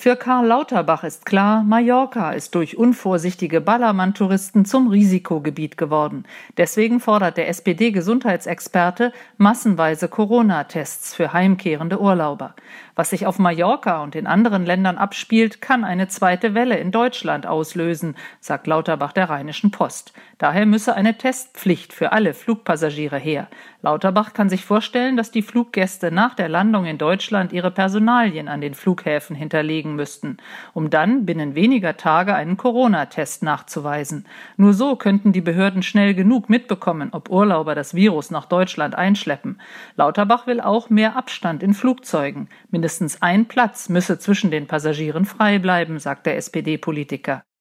Für Karl Lauterbach ist klar, Mallorca ist durch unvorsichtige Ballermann-Touristen zum Risikogebiet geworden. Deswegen fordert der SPD-Gesundheitsexperte massenweise Corona-Tests für heimkehrende Urlauber. Was sich auf Mallorca und in anderen Ländern abspielt, kann eine zweite Welle in Deutschland auslösen, sagt Lauterbach der Rheinischen Post. Daher müsse eine Testpflicht für alle Flugpassagiere her. Lauterbach kann sich vorstellen, dass die Fluggäste nach der Landung in Deutschland ihre Personalien an den Flughäfen hinterlegen müssten, um dann binnen weniger Tage einen Corona-Test nachzuweisen. Nur so könnten die Behörden schnell genug mitbekommen, ob Urlauber das Virus nach Deutschland einschleppen. Lauterbach will auch mehr Abstand in Flugzeugen. Mindestens ein Platz müsse zwischen den Passagieren frei bleiben, sagt der SPD-Politiker.